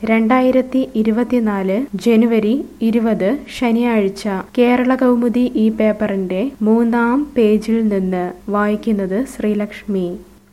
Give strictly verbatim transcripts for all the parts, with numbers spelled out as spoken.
രണ്ടായിരത്തി ഇരുപത്തിനാല് ജനുവരി ഇരുപത് ശനിയാഴ്ച കേരളകൗമുദി ഈ പേപ്പറിന്റെ മൂന്നാം പേജിൽ നിന്ന് വായിക്കുന്നത് ശ്രീലക്ഷ്മി.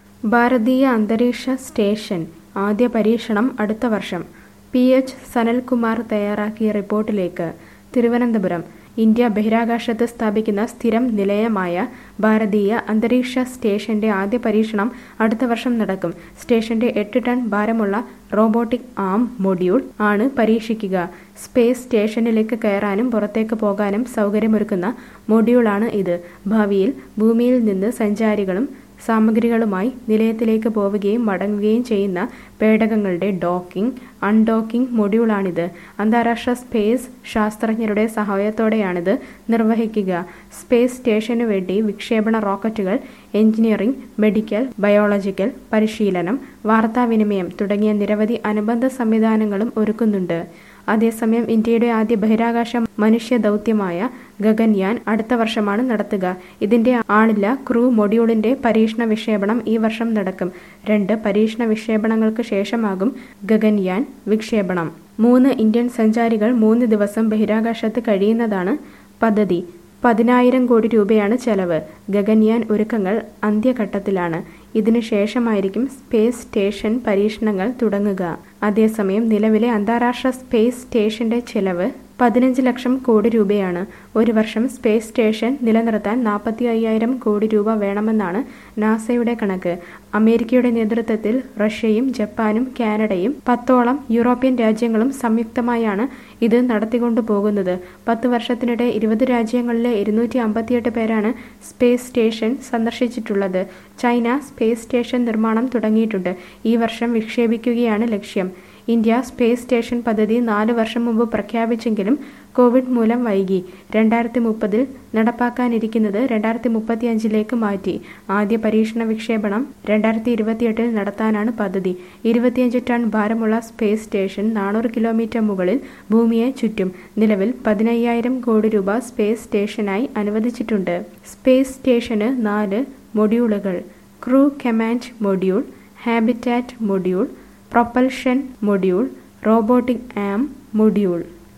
ഭാരതീയ അന്തരീക്ഷ സ്റ്റേഷൻ ആദ്യ പരീക്ഷണം അടുത്ത വർഷം. പി എച്ച് സനൽകുമാർ തയ്യാറാക്കിയ റിപ്പോർട്ടിലേക്ക്. തിരുവനന്തപുരം. ഇന്ത്യ ബഹിരാകാശത്ത് സ്ഥാപിക്കുന്ന സ്ഥിരം നിലയമായ ഭാരതീയ അന്തരീക്ഷ സ്റ്റേഷന്റെ ആദ്യ പരീക്ഷണം അടുത്ത വർഷം നടക്കും. സ്റ്റേഷന്റെ എട്ട് ടൺ ഭാരമുള്ള റോബോട്ടിക് ആം മൊഡ്യൂൾ ആണ് പരീക്ഷിക്കുക. സ്പേസ് സ്റ്റേഷനിലേക്ക് കയറാനും പുറത്തേക്ക് പോകാനും സൗകര്യമൊരുക്കുന്ന മൊഡ്യൂളാണ് ഇത്. ഭാവിയിൽ ഭൂമിയിൽ നിന്ന് സഞ്ചാരികളും സാമഗ്രികളുമായി നിലയത്തിലേക്ക് പോവുകയും മടങ്ങുകയും ചെയ്യുന്ന പേടകങ്ങളുടെ ഡോക്കിംഗ്, അൺഡോക്കിംഗ് മൊഡ്യൂളാണിത്. അന്താരാഷ്ട്ര സ്പേസ് ശാസ്ത്രജ്ഞരുടെ സഹായത്തോടെയാണിത് നിർവഹിക്കുക. സ്പേസ് സ്റ്റേഷനു വേണ്ടി വിക്ഷേപണ റോക്കറ്റുകൾ, എഞ്ചിനീയറിംഗ്, മെഡിക്കൽ, ബയോളജിക്കൽ പരിശീലനം, വാർത്താവിനിമയം തുടങ്ങിയ നിരവധി അനുബന്ധ സംവിധാനങ്ങളും ഒരുക്കുന്നുണ്ട്. അതേസമയം ഇന്ത്യയുടെ ആദ്യ ബഹിരാകാശ മനുഷ്യ ദൗത്യമായ ഗഗൻയാൻ അടുത്ത വർഷമാണ് നടത്തുക. ഇതിന്റെ ആളില്ല ക്രൂ മൊഡ്യൂളിന്റെ പരീക്ഷണ വിക്ഷേപണം ഈ വർഷം നടക്കും. രണ്ട് പരീക്ഷണ വിക്ഷേപണങ്ങൾക്ക് ശേഷമാകും ഗഗൻയാൻ വിക്ഷേപണം. മൂന്ന് ഇന്ത്യൻ സഞ്ചാരികൾ മൂന്ന് ദിവസം ബഹിരാകാശത്ത് കഴിയുന്നതാണ് പദ്ധതി. പതിനായിരം കോടി രൂപയാണ് ചെലവ്. ഗഗൻയാൻ ഒരുക്കങ്ങൾ അന്ത്യഘട്ടത്തിലാണ്. ഇതിനു ശേഷമായിരിക്കും സ്പേസ് സ്റ്റേഷൻ പരീക്ഷണങ്ങൾ തുടങ്ങുക. അതേസമയം നിലവിലെ അന്താരാഷ്ട്ര സ്പേസ് സ്റ്റേഷന്റെ ചെലവ് പതിനഞ്ച് ലക്ഷം കോടി രൂപയാണ്. ഒരു വർഷം സ്പേസ് സ്റ്റേഷൻ നിലനിർത്താൻ നാൽപ്പത്തി അയ്യായിരം കോടി രൂപ വേണമെന്നാണ് നാസയുടെ കണക്ക്. അമേരിക്കയുടെ നേതൃത്വത്തിൽ റഷ്യയും ജപ്പാനും കാനഡയും പത്തോളം യൂറോപ്യൻ രാജ്യങ്ങളും സംയുക്തമായാണ് ഇത് നടത്തിക്കൊണ്ടു പോകുന്നത്. പത്ത് വർഷത്തിനിടെ ഇരുപത് രാജ്യങ്ങളിലെ ഇരുന്നൂറ്റി അമ്പത്തിയെട്ട് പേരാണ് സ്പേസ് സ്റ്റേഷൻ സന്ദർശിച്ചിട്ടുള്ളത്. ചൈന സ്പേസ് സ്റ്റേഷൻ നിർമ്മാണം തുടങ്ങിയിട്ടുണ്ട്. ഈ വർഷം വിക്ഷേപിക്കുകയാണ് ലക്ഷ്യം. ഇന്ത്യ സ്പേസ് സ്റ്റേഷൻ പദ്ധതി നാല് വർഷം മുമ്പ് പ്രഖ്യാപിച്ചെങ്കിലും കോവിഡ് മൂലം വൈകി. രണ്ടായിരത്തി മുപ്പതിൽ നടപ്പാക്കാനിരിക്കുന്നത് രണ്ടായിരത്തി മുപ്പത്തി അഞ്ചിലേക്ക് മാറ്റി. ആദ്യ പരീക്ഷണ വിക്ഷേപണം രണ്ടായിരത്തി ഇരുപത്തിയെട്ടിൽ നടത്താനാണ് പദ്ധതി. ഇരുപത്തിയഞ്ച് ടൺ ഭാരമുള്ള സ്പേസ് സ്റ്റേഷൻ നാനൂറ് കിലോമീറ്റർ മുകളിൽ ഭൂമിയെ ചുറ്റും. നിലവിൽ പതിനയ്യായിരം കോടി രൂപ സ്പേസ് സ്റ്റേഷനായി അനുവദിച്ചിട്ടുണ്ട്. സ്പേസ് സ്റ്റേഷന് നാല് മൊഡ്യൂളുകൾ: crew command module, habitat module, propulsion module, robotic arm module.